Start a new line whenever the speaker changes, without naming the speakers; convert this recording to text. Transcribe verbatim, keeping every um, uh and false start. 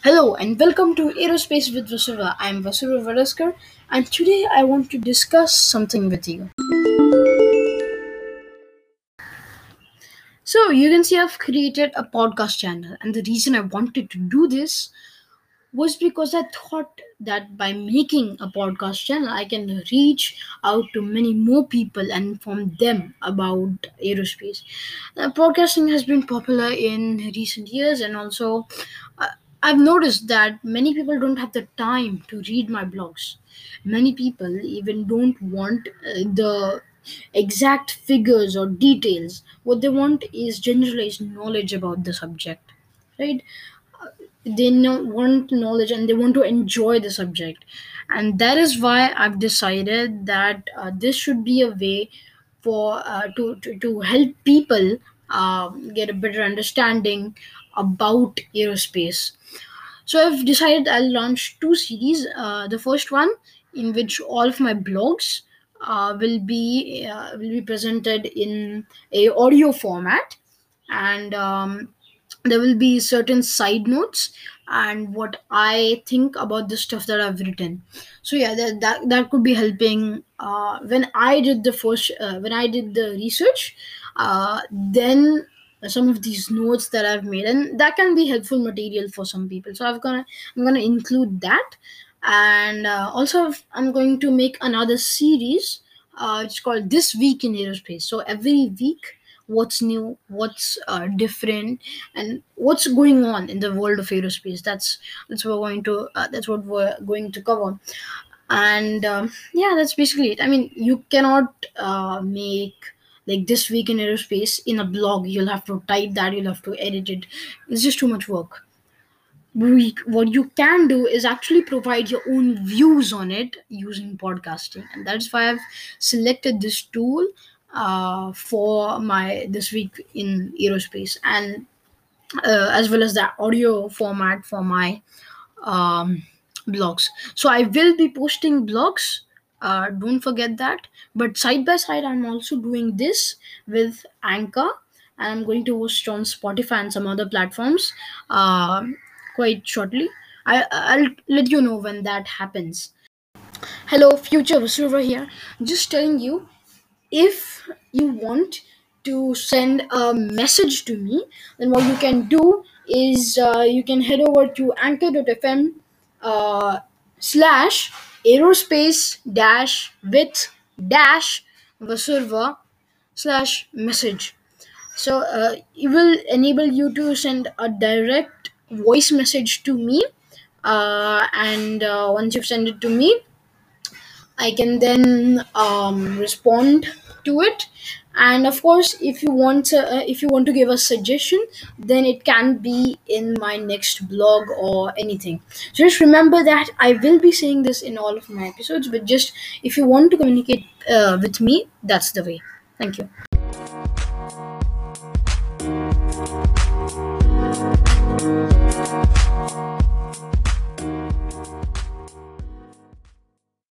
Hello and welcome to Aerospace with Vasura. I'm Vasura Varaskar and today I want to discuss something with you. So, you can see I've created a podcast channel, and the reason I wanted to do this was because I thought that by making a podcast channel, I can reach out to many more people and inform them about aerospace. Uh, podcasting has been popular in recent years, and also uh, I've noticed that many people don't have the time to read my blogs. Many people even don't want uh, the exact figures or details. What they want is generalized knowledge about the subject, right? They know, want knowledge and they want to enjoy the subject, and that is why I've decided that uh, this should be a way for uh, to, to to help people um, get a better understanding about aerospace. So I've decided I'll launch two series. Uh, the first one, in which all of my blogs uh, will be uh, will be presented in a audio format, and um, there will be certain side notes and what I think about the stuff that I've written. So yeah, that that, that could be helping. Uh, when I did the first, uh, when I did the research, uh, then some of these notes that I've made, and that can be helpful material for some people. So I've gonna I'm gonna include that, and uh, also I've- I'm going to make another series. Uh, it's called This Week in Aerospace. So every week, what's new, what's uh, different, and what's going on in the world of aerospace. That's that's what we're going to uh, that's what we're going to cover. And um, yeah, that's basically it. I mean, you cannot uh, make like This Week in Aerospace in a blog. You'll have to type that, you'll have to edit it. It's just too much work. We, what you can do is actually provide your own views on it using podcasting, and that's why I've selected this tool uh, for my This Week in Aerospace, and uh, as well as the audio format for my um, blogs. So I will be posting blogs. Uh, don't forget that. But side by side, I'm also doing this with Anchor, and I'm going to host on Spotify and some other platforms uh, quite shortly. I, I'll let you know when that happens. Hello, future Vasuva here. Just telling you, if you want to send a message to me, then what you can do is uh, you can head over to anchor.fm uh, slash aerospace dash with dash vasurva slash message. So uh, it will enable you to send a direct voice message to me, uh, and uh, once you've sent it to me, I can then um, respond to it. And of course, if you want, uh, if you want to give a suggestion, then it can be in my next blog or anything. So just remember that I will be saying this in all of my episodes. But just if you want to communicate uh, with me, that's the way. Thank you.